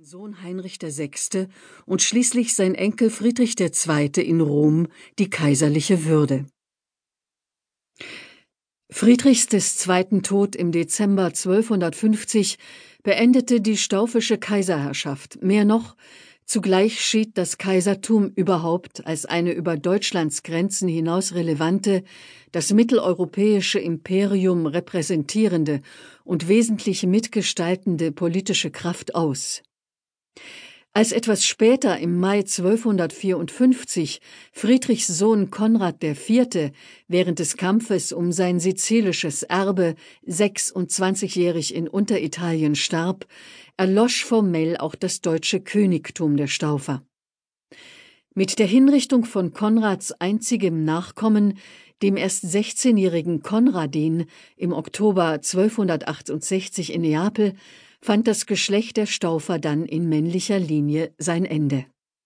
Sohn Heinrich VI. Und schließlich sein Enkel Friedrich II. In Rom die kaiserliche Würde. Friedrichs II. Tod im Dezember 1250 beendete die staufische Kaiserherrschaft. Mehr noch, zugleich schied das Kaisertum überhaupt als eine über Deutschlands Grenzen hinaus relevante, das mitteleuropäische Imperium repräsentierende und wesentlich mitgestaltende politische Kraft aus. Als etwas später im Mai 1254 Friedrichs Sohn Konrad IV. Während des Kampfes um sein sizilisches Erbe 26-jährig in Unteritalien starb, erlosch formell auch das deutsche Königtum der Staufer. Mit der Hinrichtung von Konrads einzigem Nachkommen, dem erst 16-jährigen Konradin, im Oktober 1268 in Neapel, fand das Geschlecht der Staufer dann in männlicher Linie sein Ende.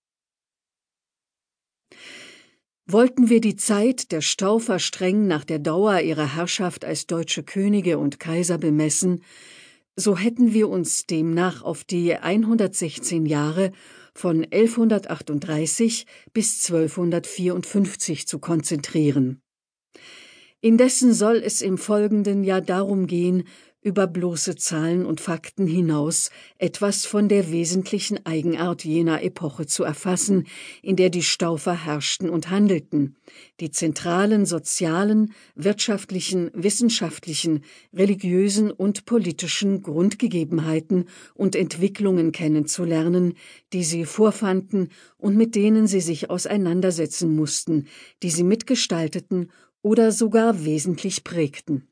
Wollten wir die Zeit der Staufer streng nach der Dauer ihrer Herrschaft als deutsche Könige und Kaiser bemessen, so hätten wir uns demnach auf die 116 Jahre von 1138 bis 1254 zu konzentrieren. Indessen soll es im Folgenden ja darum gehen, über bloße Zahlen und Fakten hinaus etwas von der wesentlichen Eigenart jener Epoche zu erfassen, in der die Staufer herrschten und handelten, die zentralen sozialen, wirtschaftlichen, wissenschaftlichen, religiösen und politischen Grundgegebenheiten und Entwicklungen kennenzulernen, die sie vorfanden und mit denen sie sich auseinandersetzen mussten, die sie mitgestalteten oder sogar wesentlich prägten.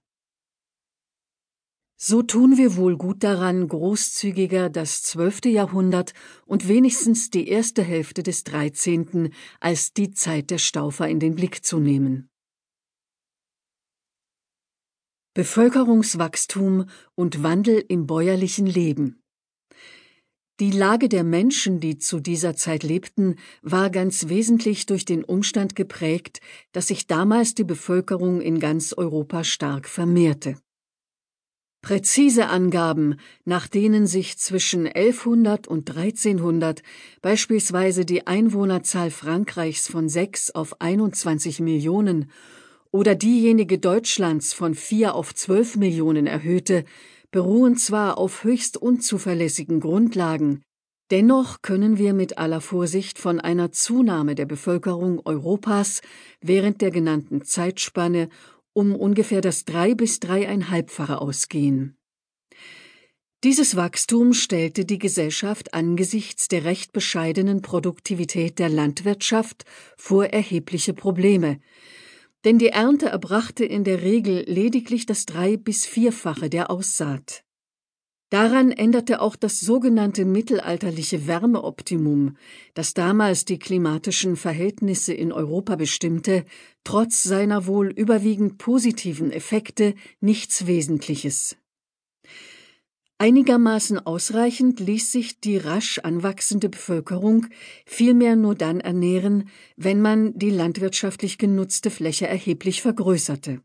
So tun wir wohl gut daran, großzügiger das 12. Jahrhundert und wenigstens die erste Hälfte des 13. als die Zeit der Staufer in den Blick zu nehmen. Bevölkerungswachstum und Wandel im bäuerlichen Leben. Die Lage der Menschen, die zu dieser Zeit lebten, war ganz wesentlich durch den Umstand geprägt, dass sich damals die Bevölkerung in ganz Europa stark vermehrte. Präzise Angaben, nach denen sich zwischen 1100 und 1300 beispielsweise die Einwohnerzahl Frankreichs von 6 auf 21 Millionen oder diejenige Deutschlands von 4 auf 12 Millionen erhöhte, beruhen zwar auf höchst unzuverlässigen Grundlagen, dennoch können wir mit aller Vorsicht von einer Zunahme der Bevölkerung Europas während der genannten Zeitspanne um ungefähr das 3- bis 3,5-fache ausgehen. Dieses Wachstum stellte die Gesellschaft angesichts der recht bescheidenen Produktivität der Landwirtschaft vor erhebliche Probleme, denn die Ernte erbrachte in der Regel lediglich das 3- bis 4-fache der Aussaat. Daran änderte auch das sogenannte mittelalterliche Wärmeoptimum, das damals die klimatischen Verhältnisse in Europa bestimmte, trotz seiner wohl überwiegend positiven Effekte nichts Wesentliches. Einigermaßen ausreichend ließ sich die rasch anwachsende Bevölkerung vielmehr nur dann ernähren, wenn man die landwirtschaftlich genutzte Fläche erheblich vergrößerte.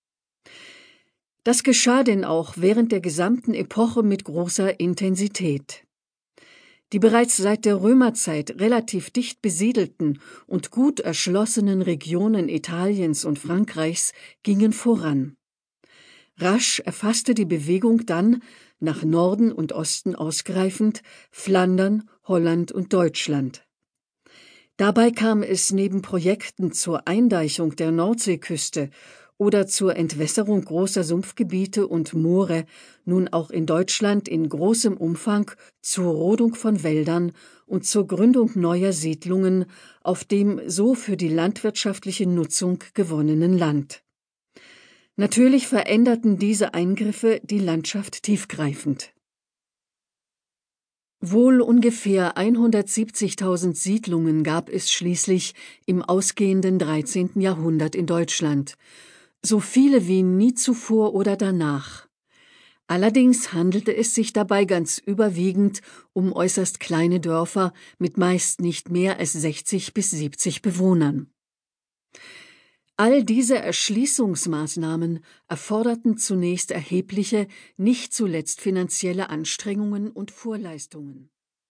Das geschah denn auch während der gesamten Epoche mit großer Intensität. Die bereits seit der Römerzeit relativ dicht besiedelten und gut erschlossenen Regionen Italiens und Frankreichs gingen voran. Rasch erfasste die Bewegung dann, nach Norden und Osten ausgreifend, Flandern, Holland und Deutschland. Dabei kam es neben Projekten zur Eindeichung der Nordseeküste oder zur Entwässerung großer Sumpfgebiete und Moore nun auch in Deutschland in großem Umfang zur Rodung von Wäldern und zur Gründung neuer Siedlungen auf dem so für die landwirtschaftliche Nutzung gewonnenen Land. Natürlich veränderten diese Eingriffe die Landschaft tiefgreifend. Wohl ungefähr 170.000 Siedlungen gab es schließlich im ausgehenden 13. Jahrhundert in Deutschland, so viele wie nie zuvor oder danach. Allerdings handelte es sich dabei ganz überwiegend um äußerst kleine Dörfer mit meist nicht mehr als 60 bis 70 Bewohnern. All diese Erschließungsmaßnahmen erforderten zunächst erhebliche, nicht zuletzt finanzielle Anstrengungen und Vorleistungen.